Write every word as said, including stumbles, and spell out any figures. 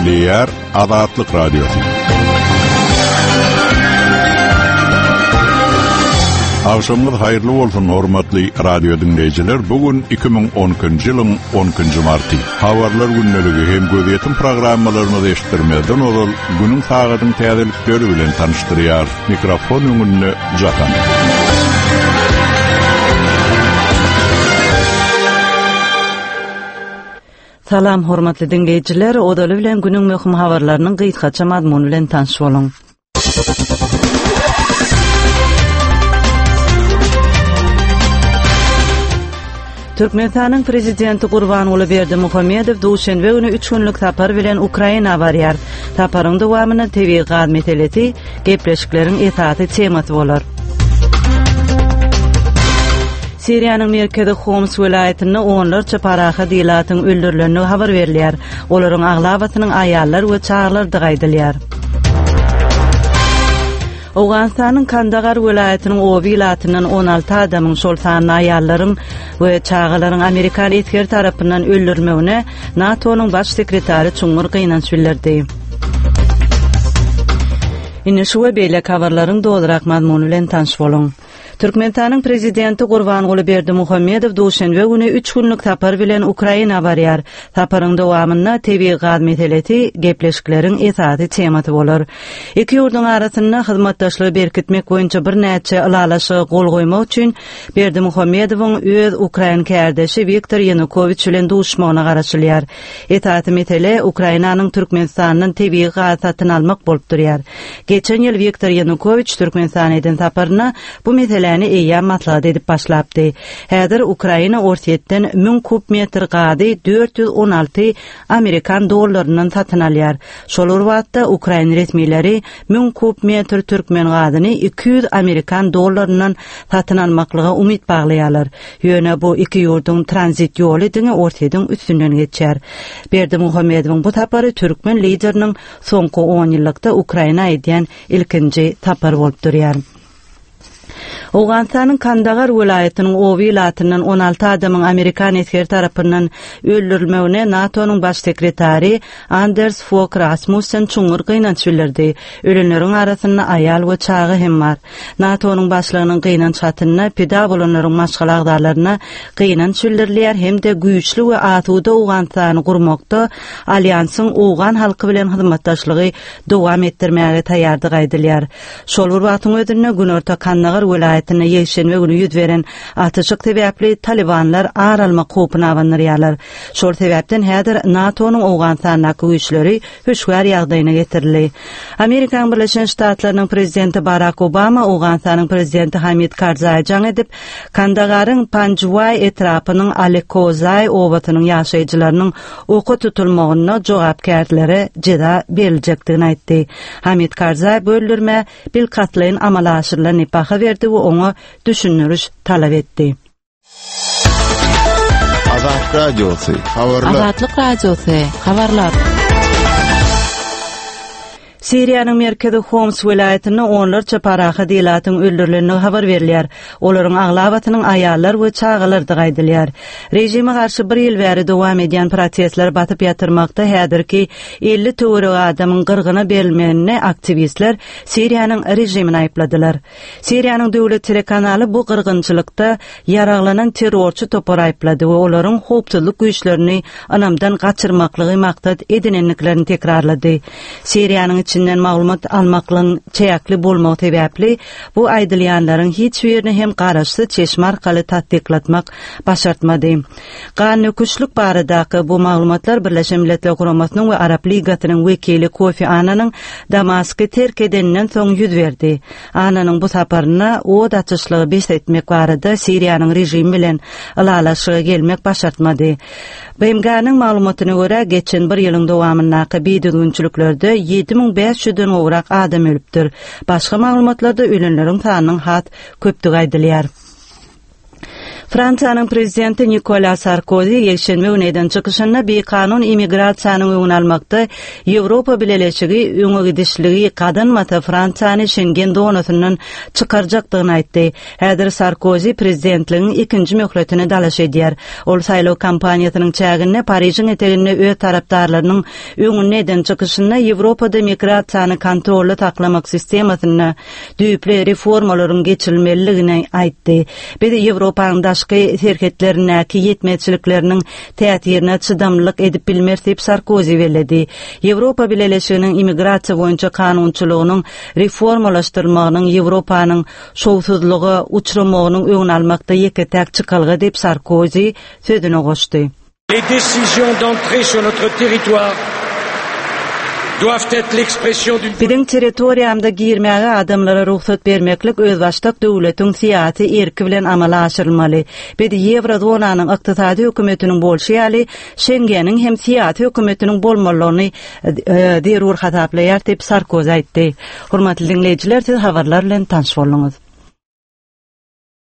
Liyar Azatlyk Radiosu. Akşamlar hayırlı olsun hormatly radio dinleyijiler. Bugün iki bin on ikinji ýylyň on ikinji marty. Habarlar günneligi hem gözetim programmalaryny eşitdirmeden ol, günüň sagatyň täzelikleri bilen tanıştyrýar. Mikrofon öňünde Jatan. Salam hormatly dinleyijiler, odaly bilen günüň möhüm habarlarynyň gysgaça mazmuny bilen tanış boluň. Türkmenistanyň prezidenti Gurbanuly Berdimuhammedow duşenbe güni üç günlük tapar bilen Ukraina barýar. Taparyň dowamyny T V gaz meselesi, gepleşikleriň etaty tematy bolar. Siriýanyň merkezi Homs welaýatyny onlarça paraha dilatyň öldürilenini habar berilýär. Olaryň aglabatynyň aýallar we çaglar dygaýdylýar. Awganistanyň Kandahar welaýatynyň o vilayatynyň on alty adamyň şol sanyny aýallaryň we çagalaryň Amerikan etker tarapyndan öldürmegine NATO'nyň baş sekretary çuňur gynanç bildirdi. Ine şu we beýle habarlaryň dolarak mazmuny bilen tanış boluň. Türkmenistanyň prezidenti Gurbanuly Berdimuhammedow duşenbe güni üç günlük tapar bilen Ukraina barýar. Taparyň dowamyna T V gaz meselesi, gepleşikleriň etaty tematy bolar. Iki ýurduň arasynda hyzmatdaşlygy berkitmek boýunça bir näçe ýylalaşyga gol goýmak üçin Berdimuhammedowyň öz Ukraina kärdeşi Viktor Yanukovych bilen duşmanyna garaşylýar. Etaty mesele Ukrainanyň Türkmenistanyň T V gaz satyn almak bolup durýar. Geçen ýyl Viktor Yanukovych Türkmenistanyň taparyna bu mesele ni eýa maslahat edip başlapdy. Häzir Ukraina ortaýetden bin kub metr gady dört yüz on alty Amerikan dollarynyň satyn alýar. Şol wagtda Ukraina resmileri bin kub metr türkmen gadyny iki yüz Amerikan dollarynyň satyn almaklyga umyt baglaýarlar. Ýöne bu iki ýurduň tranzit ýoly diňe ortaýdan üstünden geçer. Berdimuhammedowyň bu tapary türkmen lideriniň soňky on ýyllykda Ukraina edýän ilkinji tapar bolup durýar. Awganistanyň Kandahar welaýatynyň o vilayatynyň on alty adamyň Amerikan etker tarapyndan öldürilmegine NATO'nyň baş sekretary Anders Fogh Rasmussen çuňur gynanç bildirdi. Ölenleriň arasynda aýal we çagy hem bar. NATO'nyň başlygynyň gynanç hatyna pida bolanlaryň maşgal agdarlaryna gynanç bildirilýär hem de güýçli we atuda Awganistany gurmakda alýansyň Awgan halky bilen hyzmatdaşlygy dowam etdirmäge taýýardyk aýdylýar. Şol wagtyň ödünne günorta Kandahar welaýatyna ýeşenme güni ýüz beren atyşyk sebäpli talibanlar ar alma kopyna awanyrýarlar. Şol sebäpden häzir NATO'nyň Awganistanyňky güýçleri höşgär ýagdaýyna getirildi. Amerikan Birleşen Ştatlarynyň prezidenti Barack Obama Awganistanyň prezidenti Hamid Karzai jaň edip Kandaharyň Panjway etrapynyň Alekozay obatynyň ýaşaýjylarynyň oku tutulmagyna jogapkärlere jeda beriljekdigini aýtdy. Hamid Karzai böldürme bil katlaýyn amala aşyrylan baha berdi we oňa düşünýüriş talap etdi. Azatlyk Radiosu, habarlar. Azatlyk Radiosu, habarlar. Siriýanyň merkezi Homs welaýatyny onlarça paraha dilatyň öldürilenini habar berilýär. Olaryň aglabatynyň aýallar we çagalar dygaýdylýar. Rejime garşy bir ýyl bäri dowam edýän prosesler batyp ýatyrmakda häzirki elli töwre adamyň gyrgyna berilmegine aktivistler Siriýanyň rejimini aýpladylar. Siriýanyň döwlet telekanaly bu gyrgynçylykda ýaraglanan terrorçy topar aýplady we olaryň howpsuzlyk güýçlerini anamdan gaçyrmaklygy maksat edinenliklerini tekrarlady. Siriýanyň içinden maglumat almaklyň çäkli bolmagy sebäpli bu aýdylýanlaryň hiç birini hem garaşsy çeşme arkaly tatbiklatmak başartmady. Gan öküşlük baradaky bu maglumatlar Birleşen Milletler Guramasynyň we Arap Ligatynyň wekili Kofi Annanyň Damasky terk edeninden soň ýüz berdi. Annanyň bu saparyna o daçyşlygy besletmek barada Siriýanyň rejimi bilen ýylalaşyga gelmek başartmady. B M G'nyň maglumatyna görä geçen bir ýylyň dowamyndaky biýdürgünçüliklerde ýedi miň beş yüzden owrak adam ölüpdir. Başga maglumatlarda ölenleriň sanynyň hat köpdigi aýdylýar. Fransa'nın prezidenti Nicolas Sarkozy ýekşenme güneden çykyşynda bir kanun immigrasiýanyň öňüni almakda Ýewropa Birleşigi öňe gidişligi gadanmata Fransany Schengen donatynyň çykarjakdygyny aýtdy. Häzir Sarkozy prezidentligiň ikinji möhletini dalaş edýär. Ol saýlaw kampaniýasynyň çäginde Paryжyň eteginde öz tarapdarlarynyň öňünden çykyşynda Ýewropada migrasiýany kontrolly taklamak sistemasyny düýpli reformalaryň geçirilmeligini aýtdy. Bir Ýewropanyň daşky serhetlerine ki yetmezçiliklerinin täsirine çydamlyk edip bilmer diýip Sarkozy beledi. Ýewropa Birleşiginiň immigrasiýa boýunça kanunçylygynyň reformalaşdyrylmagynyň Ýewropanyň şowsuzlygy uçramagynyň öňüni almakda ýeketäk çykalgy diýip Sarkozy sözüne goşdy. Les décisions d'entrée sur notre territoire doivent être l'expression d'une Biziň territoriýamda girmäge adamlara ruhsat bermeklik öz başlyk döwletiň syýasy erki bilen amala aşyrylmaly. Biz Ýewrodonanyň ykdysady hökümetiniň bolşýaly, Schengeniň hem syýasy hökümetiniň bolmalygyny derur hataplaýar diýip Sarkozy aýtdy. Hormatly dinleýijiler, siz habarlar bilen tanış boldunuz.